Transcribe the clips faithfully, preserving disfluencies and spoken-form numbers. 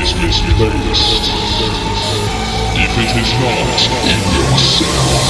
is misplaced if it is not in yourself.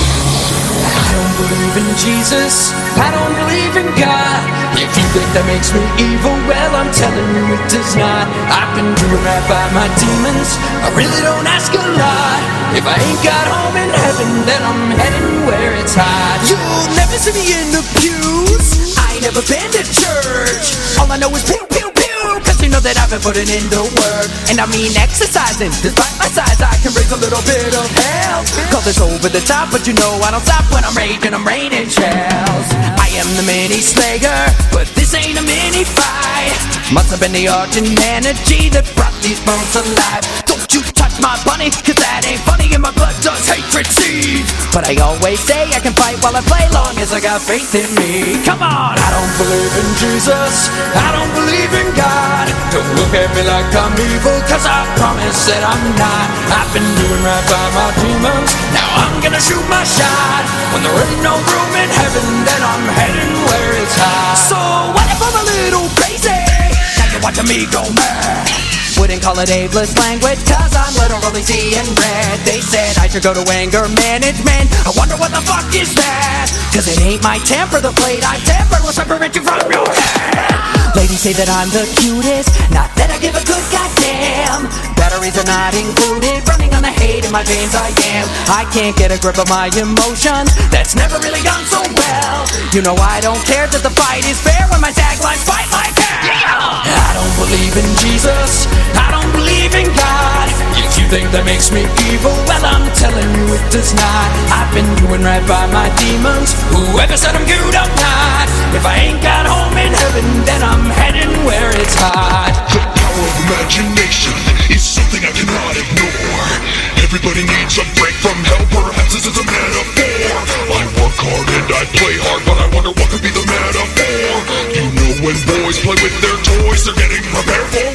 I don't believe in Jesus, I don't believe in God. If you think that makes me evil, well, I'm telling you it does not. I've been doing right by my demons, I really don't ask a lot. If I ain't got home in heaven, then I'm heading where it's hot. You'll never see me in the pews, I ain't never been to church. All I know is pew, pew, pew, cause you know that I've been putting in the work. And I mean exercising, despite my size I can raise a little bit of hell. Call this over the top, but you know I don't stop when I'm raging, I'm raining shells. I am the mini slayer, but this ain't a mini fight. Must have been the Argent energy that brought these bones alive. Don't you touch my bunny, cause that ain't funny. In my blood does hatred seed. But I always say I can fight while I play, long as I got faith in me. Come on! I don't believe in Jesus, I don't believe in God. Don't look at me like I'm evil, cause I promise that I'm not. I've been doing right by my demons, now I'm gonna shoot my shot. When there ain't no room in heaven, then I'm heading where it's hot. So what if I'm a little crazy? Now you're watching me go mad. Wouldn't call it ableist language, cause I'm literally seeing red. They said I should go to anger management, I wonder what the fuck is that? Cause it ain't my temper, the plate I temper will separate you from your head. Ladies say that I'm the cutest, not that I give a good goddamn. Batteries are not included, running on the hate in my veins I am. I can't get a grip of my emotions, that's never really gone so well. You know I don't care that the fight is fair when my taglines fight like hell. I don't believe in Jesus, I don't believe in God. If you think that makes me evil, well I'm telling you it does not. I've been doing right by my demons, whoever said I'm good I'm not. If I ain't got home in heaven, then I'm heading where it's hot. The power of imagination is something I cannot ignore. Everybody needs a break from hell, perhaps this is a metaphor. I work hard and I play hard, but I wonder what could be the metaphor. You know when boys play with their toys, they're getting prepared for